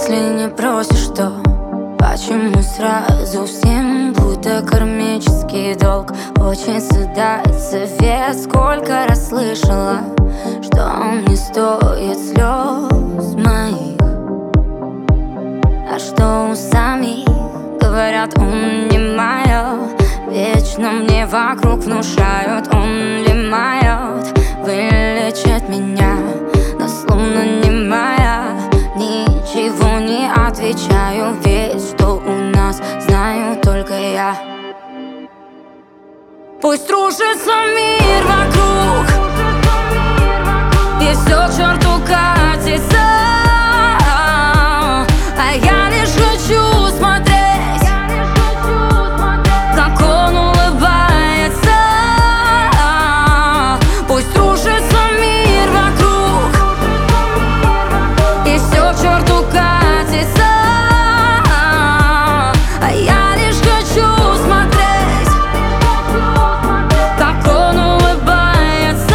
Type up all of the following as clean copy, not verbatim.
Если не просишь, то почему сразу всем будто кармический долг? Хочется дать совет, сколько раз слышала, что он не стоит слез моих. А что у самих говорят, он не мое. Вечно мне вокруг внушают, он лимает, вылечит меня, но словно немая. Ничего не отвечаю, ведь что у нас знаю только я. Пусть рушится мир вокруг, и все к черту катится, а я лишь хочу смотреть, как он улыбается. Пусть рушится мир вокруг, и все к черту катится, а я лишь хочу смотреть, как он улыбается.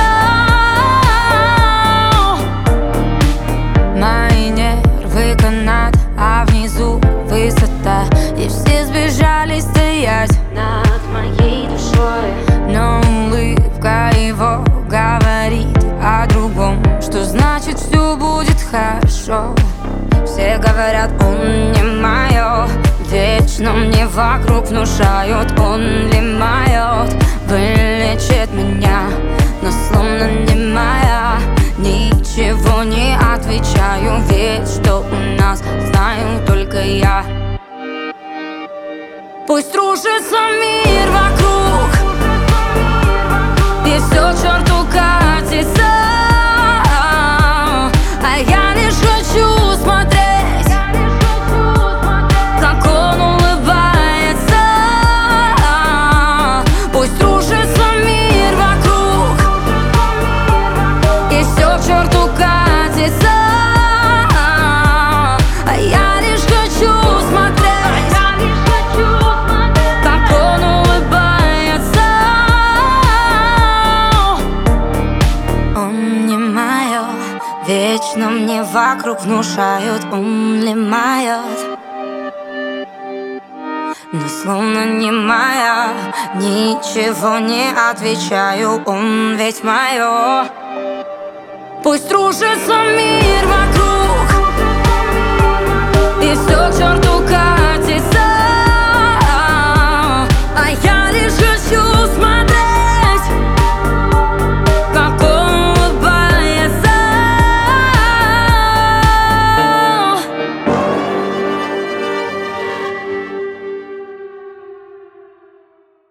Мои нервы канат, а внизу высота, и все сбежали стоять над моей душой. Но улыбка его говорит о другом, что значит все будет хорошо. Все говорят, он не мое, вечно мне вокруг внушают, он лимает, вылечит меня, но словно немая. Ничего не отвечаю, ведь что у нас знаю только я. Пусть рушится мир вокруг, и все к черту катится, а я лишь хочу смотреть, как он улыбается. Пусть рушится мир вокруг, и все к черту катится, а я лишь хочу смотреть, как он улыбается. Он не мое, вечно мне вокруг внушают, он лимает, но словно немая. Ничего не отвечаю, он ведь мое. Пусть рушится мир вокруг, и все к черту